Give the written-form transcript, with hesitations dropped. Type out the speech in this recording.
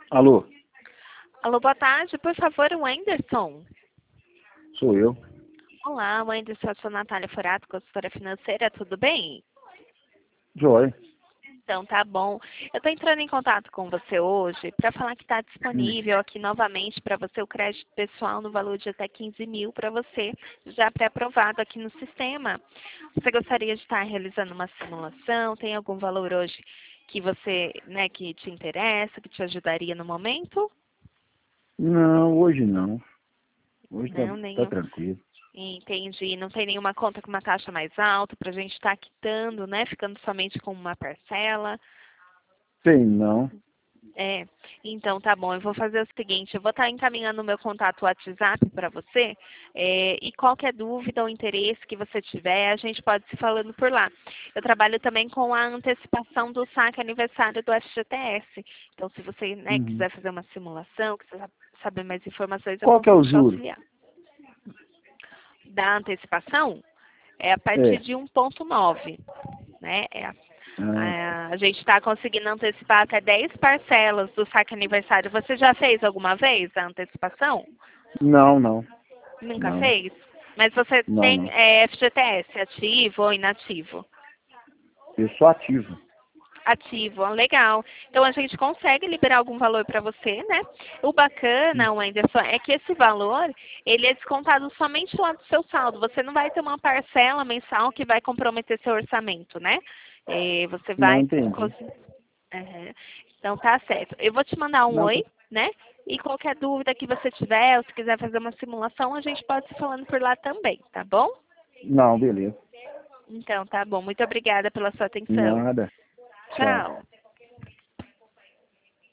Alô, Alô, boa tarde. Por favor, o Wenderson. sou eu. Olá, Wenderson, eu sou Natália Forato, consultora financeira, tudo bem? Joia. Então, tá bom. Eu estou entrando em contato com você hoje para falar que está Hum. disponível aqui novamente para você o crédito pessoal no valor de até 15 mil para você, já pré-aprovado aqui no sistema. Você gostaria de estar realizando uma simulação? Tem algum valor hoje que você, né, que te interessa, que te ajudaria no momento? Não, hoje não. Hoje Não, tá nenhum. tranquilo. Entendi. Não tem nenhuma conta com uma taxa mais alta para a gente estar quitando, né? Ficando somente com uma parcela. Tem não. É, então tá bom. Eu vou fazer o seguinte, eu vou estar encaminhando o meu contato WhatsApp para você, e qualquer dúvida ou interesse que você tiver, a gente pode se falando por lá. Eu trabalho também com a antecipação do saque aniversário do FGTS. Então, se você, né, Uhum. quiser fazer uma simulação, quiser saber mais informações, eu Qual que é o consigo te juro? auxiliar. Da antecipação, é a partir É. de 1,9, né? Ah, A gente está conseguindo antecipar até 10 parcelas do saque aniversário. Você já fez alguma vez a antecipação? não, não. Nunca Não, fez? Mas você não, tem não. FGTS ativo ou inativo? Eu sou ativo. Ativo, ó, legal. Então a gente consegue liberar algum valor para você, né? O Hum. bacana, Wenderson, é que esse valor, ele é descontado somente lá do seu saldo. Você não vai ter uma parcela mensal que vai comprometer seu orçamento, né? Você Não vai... entendi. Uhum. Então tá certo. Eu vou te mandar um Não, oi, né? E qualquer dúvida que você tiver, ou se quiser fazer uma simulação, a gente pode se falando por lá também, tá bom? não, beleza. Então tá bom. Muito obrigada pela sua atenção. Nada. Tchau. Tchau.